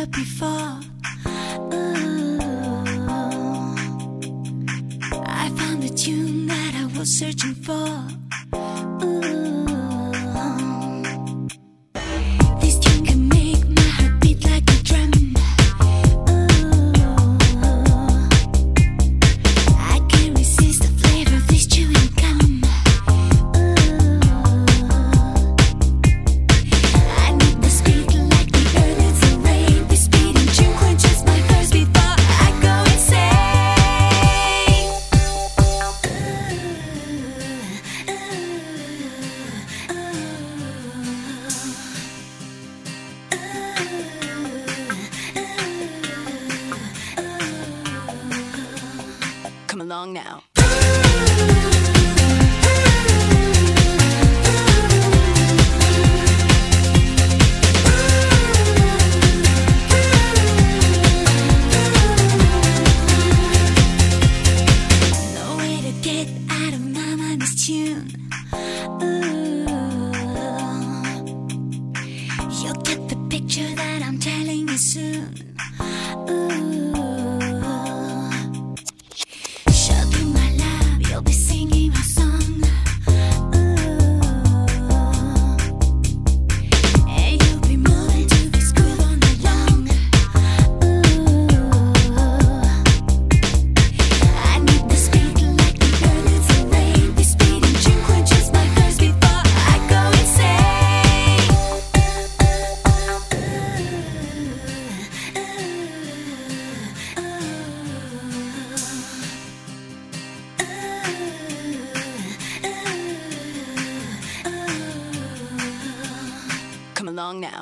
heard before. Ooh, I found the tune that I was searching for. Ooh, this tune can make my heart beat like a drum. Ooh, I can't resist the flavor of this chewing gum. I need the speed like the earth needs the rain. This beat in tune quenches my thirst before I go insane. Come along now. No way to get out of my mind this tune. Ooh, you'll get the picture that I'm telling you soon. Ooh, show through my love, you'll be singing my song. Ooh, and you'll be moving to this groove all night long. Ooh, I need the speed like the earth needs the rain. This speed in tune quenches my thirst before I go insane. Come along now.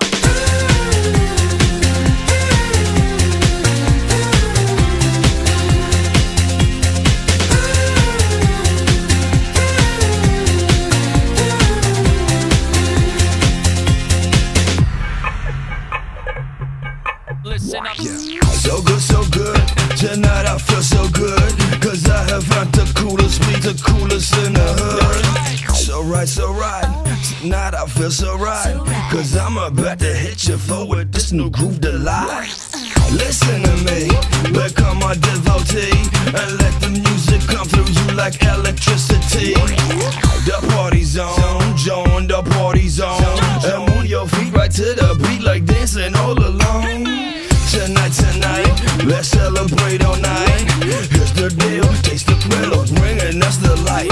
Listen up. So good, so good. Tonight I feel so good. Cause I have found the coolest beat, the coolest in the hood. So right, so right. Tonight I feel so right. Cause I'm about to hit you forward this new groove delight. Listen to me, become my devotee, and let the music come through you like electricity. The party's on, join the party zone, and move your feet right to the beat like dancing all alone. Tonight, let's celebrate all night. Here's the deal, taste the thrill of bringing us the light.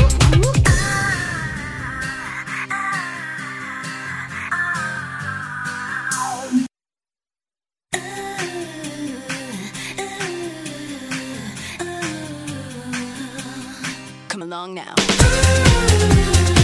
Come along now.